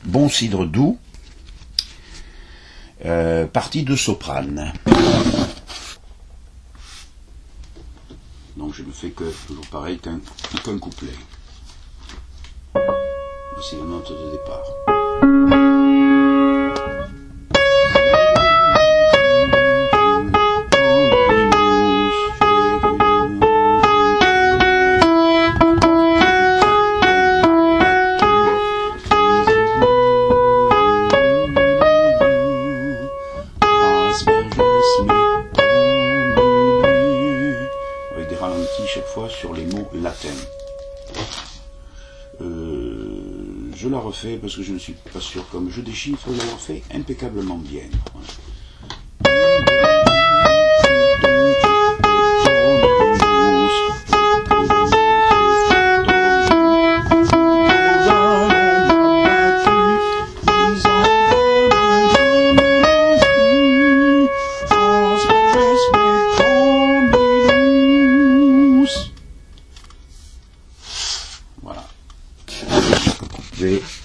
Bon cidre doux, partie de soprane. Donc je ne fais que, toujours pareil, qu'un couplet. Voici la note de départ. Avec des ralentis chaque fois sur les mots latins. Je la refais parce que je ne suis pas sûr, comme je déchiffre, l'avoir fait impeccablement bien. Voilà. Voilà.